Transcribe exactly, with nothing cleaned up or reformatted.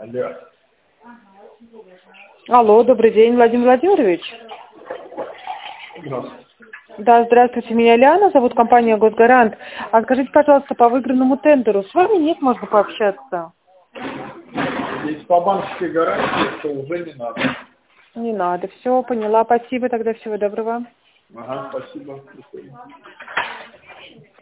Алло. Алло, добрый день, Владимир Владимирович. Здравствуйте. Да, здравствуйте, меня Лиана, зовут компания «Госгарант». А скажите, пожалуйста, по выигранному тендеру с вами нет, можно пообщаться? Если по банковской гарантии, то уже не надо. Не надо, все, поняла, спасибо, тогда всего доброго. Ага, спасибо. До свидания.